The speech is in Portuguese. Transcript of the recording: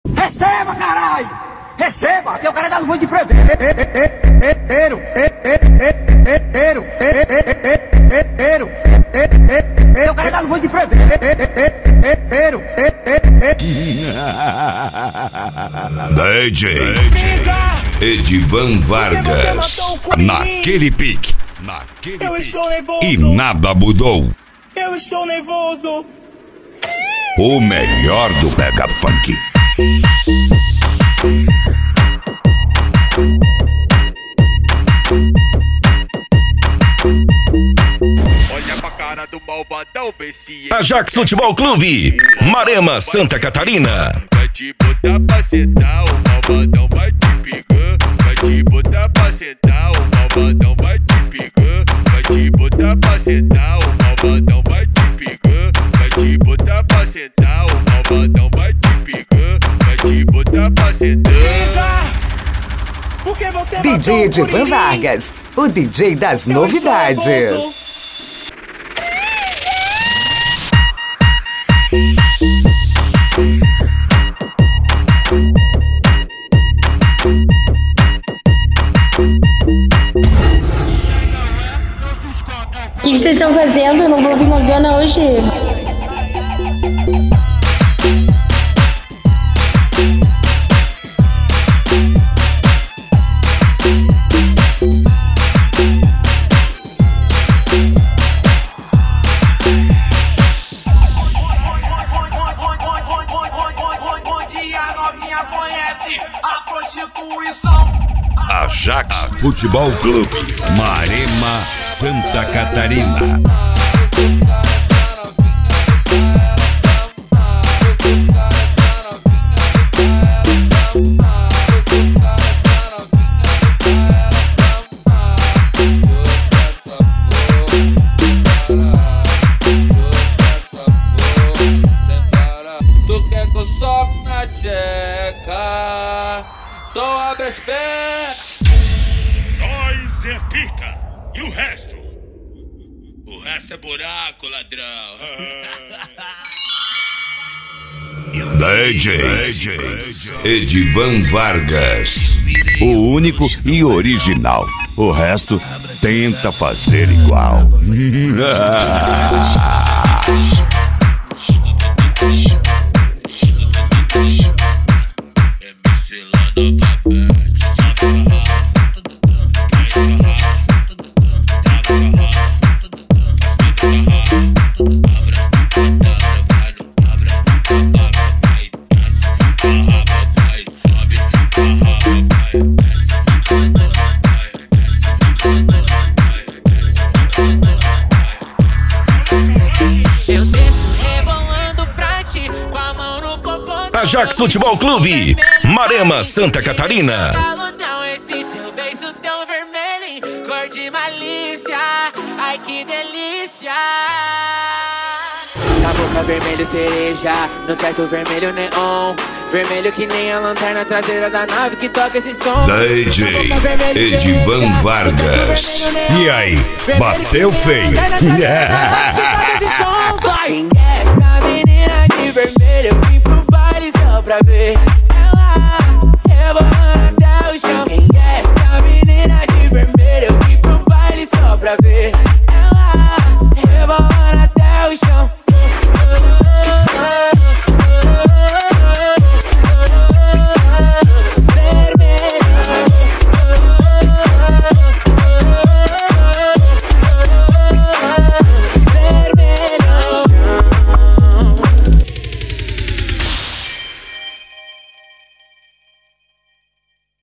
Receba, caralho! Receba! Tem o cara da lua de preto. Eu quero dar lua de preto. DJ Edivan Vargas, naquele pique, e nada mudou. Eu estou nervoso. O melhor do Mega Funk. Olha pra cara do malvadão, vê se Ajax Futebol Clube, Marema, Santa Catarina. vai te botar pra sentar, o malvadão vai te pegar. Vai te botar pra sentar, o malvadão vai te pegar. Vai te botar pra sentar, o malvadão vai te pegar. Vai te botar pra sentar, o malvadão vai te pegar. Vai te botar pra sentar. Porque você DJ Edivan Vargas, o DJ das novidades. O que vocês estão fazendo? Eu não vou vir na zona hoje. Ajax Futebol Clube, Marema, Santa Catarina. Tu quer que eu soque na tcheca? Então abre as pernas. Nós é pica. E o resto? O resto é buraco, ladrão. DJ Edivan Vargas, o único e original. O resto tenta fazer igual. Eu desço rebolando pra ti, com a mão no popô. Ajax Futebol Clube, Marema, Santa Catarina. Caludão, esse teu beijo tão vermelho, cor de malícia. Ai que delícia. Na boca vermelho cereja, no teto vermelho neon. Vermelho que nem a lanterna traseira da nave que toca esse som. DJ Edivan Vargas. E aí, bateu feio? Quem é essa menina de vermelho? Eu vim pro baile só pra ver.